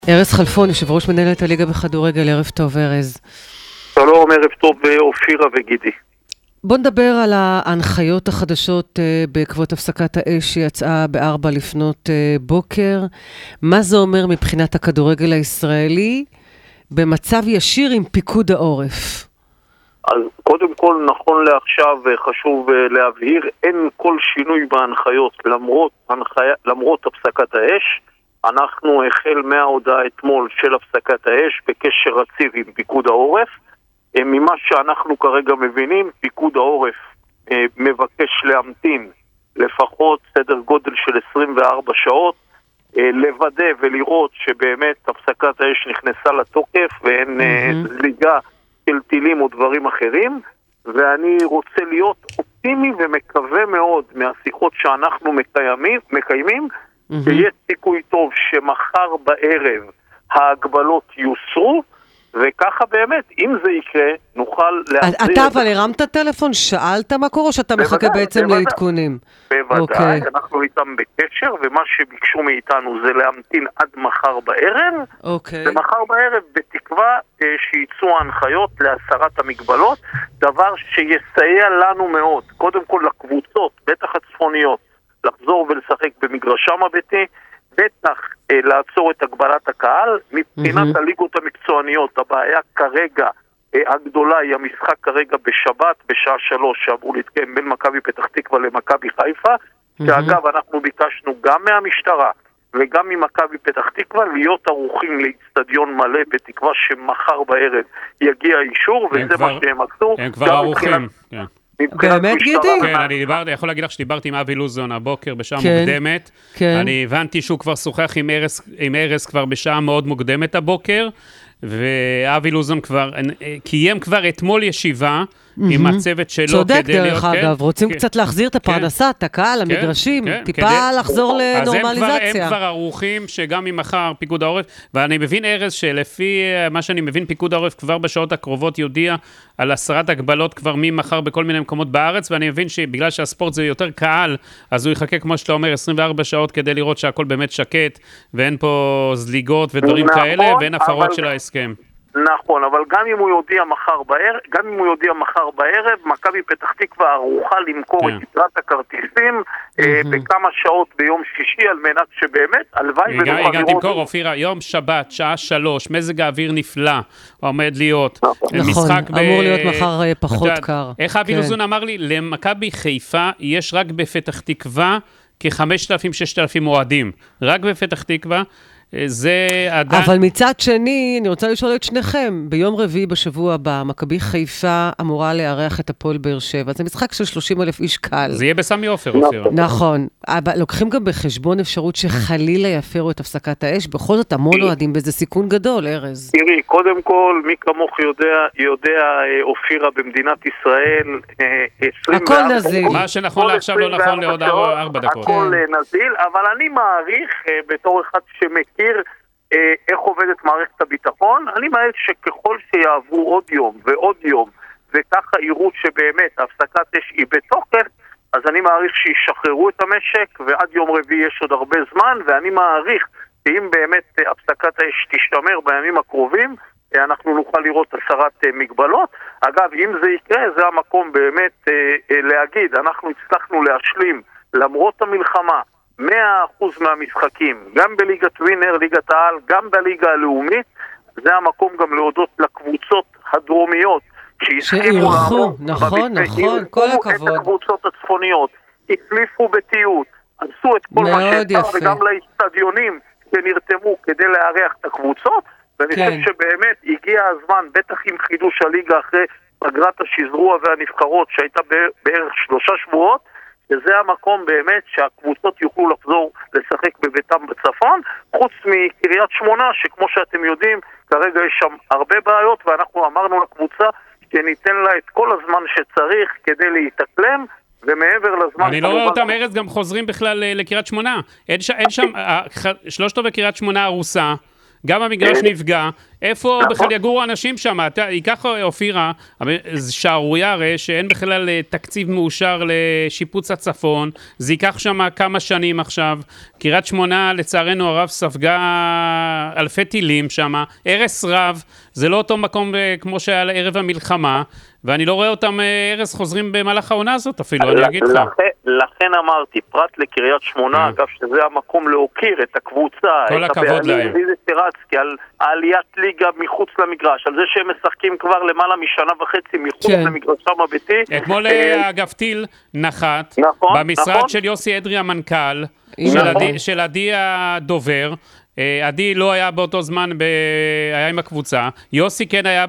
ארז חלפון, יושב ראש מנהלת הליגה בכדורגל, ערב טוב ארז. שלום, ערב טוב אופירה וגידי. בוא נדבר על ההנחיות החדשות בעקבות הפסקת האש שיצאה ב-4 לפנות בוקר. מה זה אומר מבחינת הכדורגל הישראלי במצב ישיר עם פיקוד העורף? אז קודם כל, נכון לעכשיו חשוב להבהיר, אין כל שינוי בהנחיות למרות הפסקת האש. אנחנו החל מההודעה אתמול של הפסקת האש בקשר רציף עם פיקוד העורף. ממה שאנחנו כרגע מבינים, פיקוד העורף מבקש להמתין לפחות סדר גודל של 24 שעות, לוודא ולראות שבאמת הפסקת האש נכנסה לתוקף ואין זליגה של טילים או דברים אחרים. ואני רוצה להיות אופטימי ומקווה מאוד מהשיחות שאנחנו מקיימים, שיש סיכוי טוב שמחר בערב ההגבלות יוסרו, וככה באמת, אם זה יקרה, נוכל להחזיר... אתה אבל הרמת טלפון, שאלת מה קורה, או שאתה מחכה בעצם לעדכונים? בוודאי, אנחנו איתם בקשר, ומה שביקשו מאיתנו זה להמתין עד מחר בערב, ומחר בערב בתקווה שיצאו ההנחיות להסרת המגבלות, דבר שיסייע לנו מאוד, קודם כל לקבוצות, בטח הצפוניות, לחזור ולשחק במגרשם הביתי, בטח לעצור את הגבלת הקהל. מבחינת הליגות המקצועניות, הבעיה כרגע הגדולה היא המשחק כרגע בשבת בשעה 3 שאמור להתקיים בין מכבי פתח תקווה למכבי חיפה, שאגב אנחנו ביקשנו גם מהמשטרה וגם ממכבי פתח תקווה להיות ערוכים לאצטדיון מלא, בתקווה שמחר בערב יגיע אישור, וזה מה שהם עשו. הם כבר ערוכים, כן. באמת גידי? כן, אני יכול להגיד לך שדיברתי עם אבי לוזון הבוקר בשעה מוקדמת. אני הבנתי שהוא כבר שוחח עם ארז כבר בשעה מאוד מוקדמת הבוקר, ואבי לוזון כבר קיים כבר אתמול ישיבה עם הצוות שלו. צודק דרך אגב, רוצים קצת להחזיר את הפרנסה, את הקהל, המגרשים, טיפה לחזור לנורמליזציה. אז הם כבר ערוכים שגם ממחר פיקוד העורף, ואני מבין ארז שלפי מה שאני מבין פיקוד העורף כבר בשעות הקרובות יודיע על הסרת הגבלות כבר ממחר בכל מיני מקומות בארץ, ואני מבין שבגלל שהספורט זה יותר קהל, אז הוא יחכה כמו שאתה אומר 24 שעות כדי לראות שהכל באמת שקט, ואין פה זליגות ודברים כאלה, ואין הפרות של ההסכם. נכון, אבל גם אם הוא יודיע מחר בערב, מכבי פתח תקווה ערוכה למכור את יתרת הכרטיסים בכמה שעות ביום שישי, על מנת שבאמת, הלוואי ונוכל לראות... גם תמכור, אופירה, יום שבת, שעה 3, מזג האוויר נפלא, עומד להיות. נכון, אמור להיות מחר פחות קר. איך אבי לוזון אמר לי, למכבי חיפה יש רק בפתח תקווה כ-5,000-6,000 אוהדים. רק בפתח תקווה. זה עדיין... אבל מצד שני, אני רוצה לשאול את שניכם, ביום רביעי בשבוע הבא, מכבי חיפה אמורה לארח את הפועל באר שבע, זה משחק של 30,000 איש קל. זה יהיה בסמי עופר, אופירה. נכון, אבל לוקחים גם בחשבון אפשרות שחלילה יפרו את הפסקת האש, בכל זאת המון אוהדים בזה סיכון גדול, ארז. תראי, קודם כל, מי כמוך יודע אופירה במדינת ישראל, הכל נזיל. מה שנכון לעכשיו לא נכון לעוד 4 דקות. הכל נזיל, אבל אני מעריך בתור אחד שמכיר איך עובדת מערכת הביטחון, אני מעריך שככל שיעברו עוד יום ועוד יום, וככה יראו שבאמת הפסקת אש היא בתוקף, אז אני מעריך שישחררו את המשק, ועד יום רביעי יש עוד הרבה זמן, ואני מעריך שאם באמת הפסקת האש תשתמר בימים הקרובים, אנחנו נוכל לראות הסרת מגבלות. אגב, אם זה יקרה, זה המקום באמת להגיד, אנחנו הצלחנו להשלים למרות המלחמה 100% מהמשחקים, גם בליגת ווינר, ליגת העל, גם בליגה הלאומית. זה המקום גם להודות לקבוצות הדרומיות שהצליחו, נכון, כל הכבוד. את הקבוצות הצפוניות, הצליחו בתיות, עשו את כל מה שאפשר, וגם לאצטדיונים שנרתמו כדי לארח את הקבוצות, ואני חושב שבאמת הגיע הזמן, בטח עם חידוש הליגה אחרי פגרת השזרוע והנבחרות שהייתה בערך 3 שבועות, וזה המקום באמת שהקבוצות יוכלו לחזור לשחק בביתם בצפון, חוץ מקריית שמונה, שכמו שאתם יודעים, כרגע יש שם הרבה בעיות, ואנחנו אמרנו לקבוצה שניתן לה את כל הזמן שצריך כדי להתאקלם, ומעבר לזמן... אני לא רואה אותם ארז גם חוזרים בכלל לקריית שמונה. אין שם, 3 בקריית שמונה הרוסה, גם המגרש נפגע, איפה בכלל יגורו אנשים שם? ייקח אופירה, זה שערוריה הרי שאין בכלל תקציב מאושר לשיפוץ הצפון, זה ייקח שם כמה שנים עכשיו, קריית שמונה לצערנו הרב ספגה אלפי טילים שם, הרס רב, זה לא אותו מקום כמו שהיה לערב המלחמה, ואני לא רואה אותם הרס חוזרים במהלך העונה הזאת אפילו, אני אגיד לך. לכן אמרתי, פרט לקריית שמונה, אגב שזה המקום להוקיר את הקבוצה, כל הכבוד להם. על העליית ליגה מחוץ למגרש, על זה שהם משחקים כבר למעלה משנה וחצי מחוץ למגרשם הביתי. אתמול אגב טיל נחת, במשרד של יוסי אדרי המנכ"ל, של עדי הדובר, עדי לא היה באותו זמן, היה עם הקבוצה, יוסי כן היה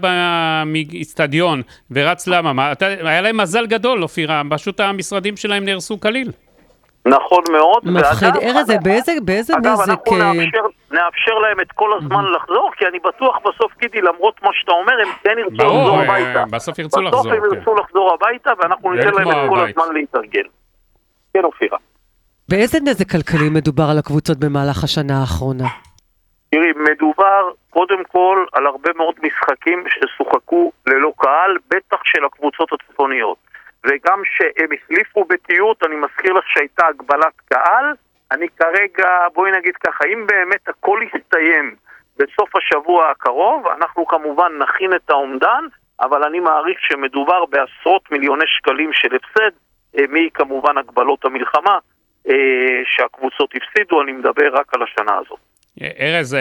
באצטדיון ורץ למה, היה להם מזל גדול, אופירה, פשוט המשרדים שלהם נהרסו כליל. נכון מאוד. מפחיד, ארז, באיזה נזק? אגב, אנחנו נאפשר להם את כל הזמן לחזור, כי אני בטוח בסוף, גידי, למרות מה שאתה אומר, הם כן ירצו לחזור הביתה. בסוף ירצו לחזור. בסוף הם ירצו לחזור הביתה, ואנחנו ניתן להם את כל הזמן להתארגן. כן, אופירה. באיזה נזק כלכלי מדובר על הקבוצות במהלך השנה האחרונה? תראי, מדובר קודם כל על הרבה מאוד משחקים ששוחקו ללא קהל, בטח של הקבוצות הצפוניות. וגם שהם החליפו בתיות, אני מזכיר לך שהייתה הגבלת קהל, אני כרגע, בואי נגיד ככה, אם באמת הכל יסתיים בסוף השבוע הקרוב, אנחנו כמובן נכין את האומדן, אבל אני מעריך שמדובר בעשרות מיליוני שקלים של הפסד, מי כמובן הגבלות המלחמה שהקבוצות הפסידו, אני מדבר רק על השנה הזאת. ארז,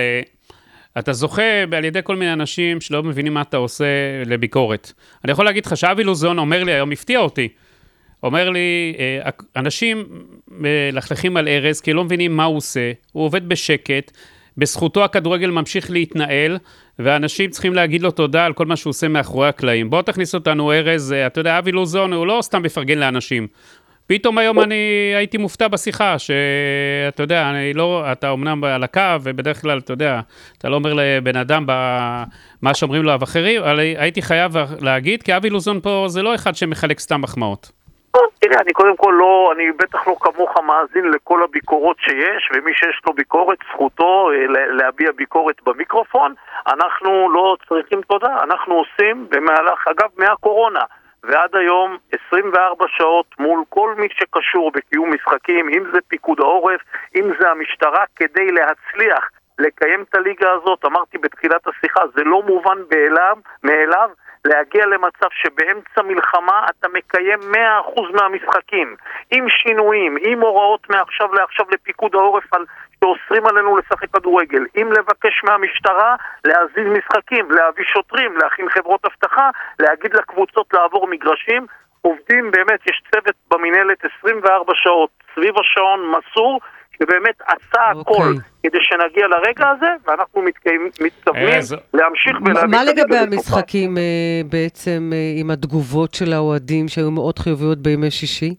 אתה זוכה על ידי כל מיני אנשים שלא מבינים מה אתה עושה לביקורת. אני יכול להגיד לך שאבי לוזון אומר לי, היום הפתיע אותי, אומר לי, אנשים מלכלכים על ארז כי לא מבינים מה הוא עושה, הוא עובד בשקט, בזכותו הכדורגל ממשיך להתנהל, ואנשים צריכים להגיד לו תודה על כל מה שהוא עושה מאחורי הקלעים. בוא תכניס אותנו ארז, אתה יודע, אבי לוזון הוא לא סתם מפרגן לאנשים. פתאום היום אני הייתי מופתע בשיחה, שאתה יודע, אתה אומנם על הקו, ובדרך כלל, אתה יודע, אתה לא אומר לבן אדם מה שאומרים לו אחרים, אבל הייתי חייב להגיד, כי אבי לוזון פה זה לא אחד שמחלק סתם מחמאות. תראה, אני קודם כל אני בטח לא כמוך מאזין לכל הביקורות שיש, ומי שיש לו ביקורת, זכותו להביע ביקורת במיקרופון. אנחנו לא צריכים תודה, אנחנו עושים במהלך, אגב, מהקורונה, ועד היום 24 שעות מול כל מי שקשור בקיום משחקים, אם זה פיקוד העורף, אם זה המשטרה, כדי להצליח לקיים את הליגה הזאת. אמרתי בתחילת השיחה, זה לא מובן מאליו להגיע למצב שבאמצע מלחמה אתה מקיים 100% מהמשחקים, עם שינויים, עם הוראות מעכשיו לעכשיו לפיקוד העורף שאוסרים עלינו לשחק כדורגל, עם לבקש מהמשטרה להזיז משחקים, להביא שוטרים, להכין חברות אבטחה, להגיד לקבוצות לעבור מגרשים. עובדים באמת, יש צוות במנהלת 24 שעות סביב השעון מסור, שבאמת עשה הכל כדי שנגיע לרגע הזה, ואנחנו מתכוונים להמשיך ולהביא. מה לגבי המשחקים בעצם עם התגובות של האוהדים שהיו מאוד חיוביות בימי שישי?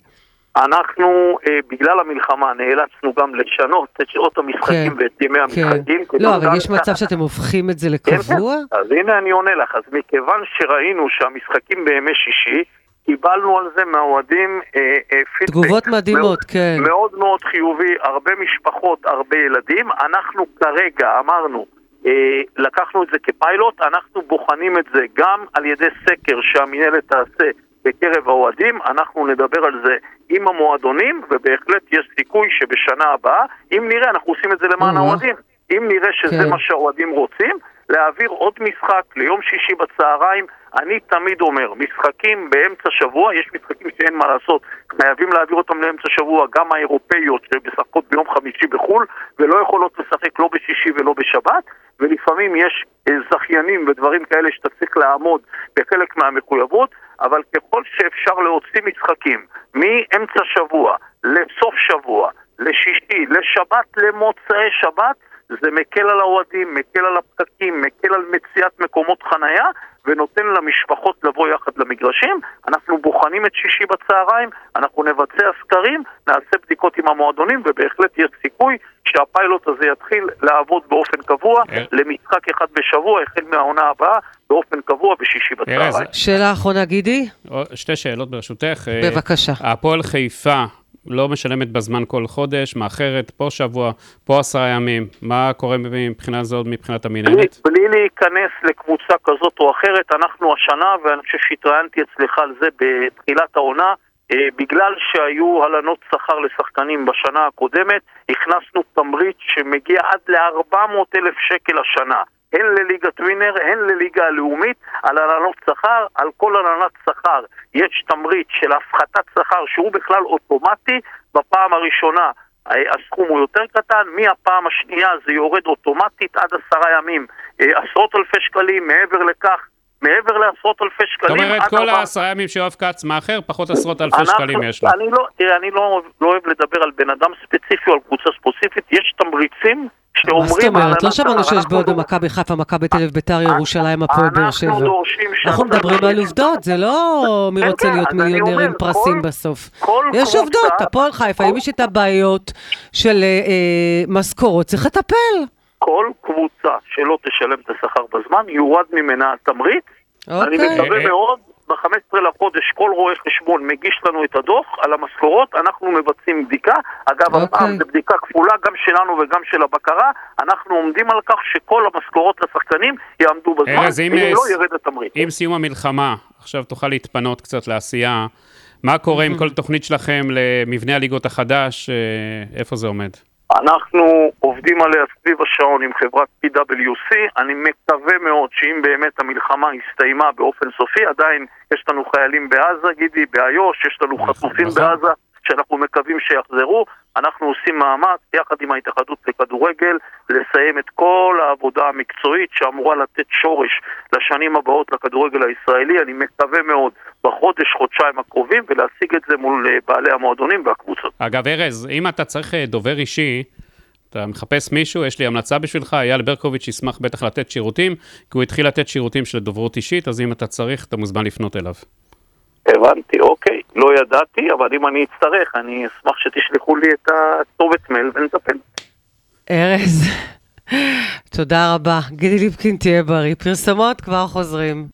אנחנו, בגלל המלחמה, נאלצנו גם לשנות את שעות המשחקים ואת ימי המשחקים. לא, אבל יש מצב שאתם הופכים את זה לקבוע? אז הנה אני עונה לך. אז מכיוון שראינו שהמשחקים בימי שישי, קיבלנו על זה מהאוהדים פידבק. תגובות מדהימות, כן. מאוד מאוד חיובי, הרבה משפחות, הרבה ילדים. אנחנו כרגע אמרנו, לקחנו את זה כפיילוט, אנחנו בוחנים את זה גם על ידי סקר שהמנהלת תעשה בקרב האוהדים, אנחנו נדבר על זה עם המועדונים, ובהחלט יש סיכוי שבשנה הבאה, אם נראה, אנחנו עושים את זה למען האוהדים, אם נראה שזה מה שהאוהדים רוצים, להעביר עוד משחק ליום שישי בצהריים. אני תמיד אומר, משחקים באמצע שבוע, יש משחקים שאין מה לעשות, חייבים להעביר אותם לאמצע שבוע, גם האירופאיות שבשחקות ביום חמישי בחול, ולא יכולות לשחק לא בשישי ולא בשבת, ולפעמים יש זכיינים ודברים כאלה שאתה צריך לעמוד בחלק מהמחויבות, אבל ככל שאפשר להוציא משחקים מאמצע שבוע, לסוף שבוע, לשישי, לשבת, למוצאי שבת, זה מקל על האוהדים, מקל על הפקקים, מקל על מציאת מקומות חנייה, ונותן למשפחות לבוא יחד למגרשים. אנחנו בוחנים את שישי בצהריים, אנחנו נבצע סקרים, נעשה בדיקות עם המועדונים, ובהחלט יש סיכוי שהפיילוט הזה יתחיל לעבוד באופן קבוע, למשחק אחד בשבוע, החל מהעונה הבאה, באופן קבוע בשישי בצהריים. שאלה אחרונה, גידי? שתי שאלות ברשותך. בבקשה. הפועל חיפה לא משלמת בזמן כל חודש, מאחרת, פה שבוע, פה 10 ימים, מה קורה מבחינה זאת, מבחינת המנהלת? בלי להיכנס לקבוצה כזאת או אחרת, אנחנו השנה, ואני חושב שהתראיינתי אצלך על זה בתחילת העונה, בגלל שהיו הלנות שכר לשחקנים בשנה הקודמת, הכנסנו תמריץ שמגיע עד ל-400,000 שקל השנה. הן לליגת ווינר, הן לליגה הלאומית, על הלנות שכר, על כל הלנת שכר. יש תמריץ של הפחתת שכר שהוא בכלל אוטומטי, בפעם הראשונה הסכום הוא יותר קטן, מהפעם השנייה זה יורד אוטומטית עד 10 ימים. עשרות אלפי שקלים, מעבר לעשרות אלפי שקלים. זאת אומרת, כל 10 ימים שאוהב כץ מאחר, פחות עשרות אלפי שקלים יש לו. אני לא אוהב לדבר על בן אדם ספציפי או על קבוצה ספציפית, יש תמריצים מה זאת אומרת? לא שמענו שיש בעוד מכבי חיפה, מכבי תל אביב, ביתר ירושלים, הפועל באר שבע. אנחנו מדברים על עובדות, זה לא מי רוצה להיות מיליונר עם פרסים בסוף. יש עובדות, הפועל חיפה, אם יש את הבעיות של משכורות, צריך לטפל. כל קבוצה שלא תשלם את השכר בזמן, יורד ממנה התמריץ. אני מקווה מאוד, ב-15 לחודש כל רואה חשבון מגיש לנו את הדוח על המשכורות, אנחנו מבצעים בדיקה, אגב, זו בדיקה כפולה גם שלנו וגם של הבקרה, אנחנו עומדים על כך שכל המשכורות לשחקנים יעמדו בזמן, אם לא ירד התמריץ. עם סיום המלחמה, עכשיו תוכל להתפנות קצת לעשייה, מה קורה עם כל תוכנית שלכם למבנה הליגות החדש, איפה זה עומד? אנחנו עובדים עליה סביב השעון עם חברת PWC, אני מקווה מאוד שאם באמת המלחמה הסתיימה באופן סופי, עדיין יש לנו חיילים בעזה, גידי, באיו"ש, יש לנו חטופים בעזה, שאנחנו מקווים שיחזרו, אנחנו עושים מאמץ יחד עם ההתאחדות לכדורגל, לסיים את כל העבודה המקצועית שאמורה לתת שורש לשנים הבאות לכדורגל הישראלי, אני מקווה מאוד בחודש-חודשיים הקרובים, ולהשיג את זה מול בעלי המועדונים והקבוצות. אגב, ארז, אם אתה צריך דובר אישי, אתה מחפש מישהו, יש לי המלצה בשבילך, אייל ברקוביץ' ישמח בטח לתת שירותים, כי הוא התחיל לתת שירותים של דוברות אישית, אז אם אתה צריך, אתה מוזמן לפנות אליו. הבנתי, אוקיי, לא ידעתי, אבל אם אני אצטרך, אני אשמח שתשלחו לי את הכתובת מייל ונטפל. ארז, תודה רבה. גידי ליפקין תהיה בריא. פרסומות כבר חוזרים.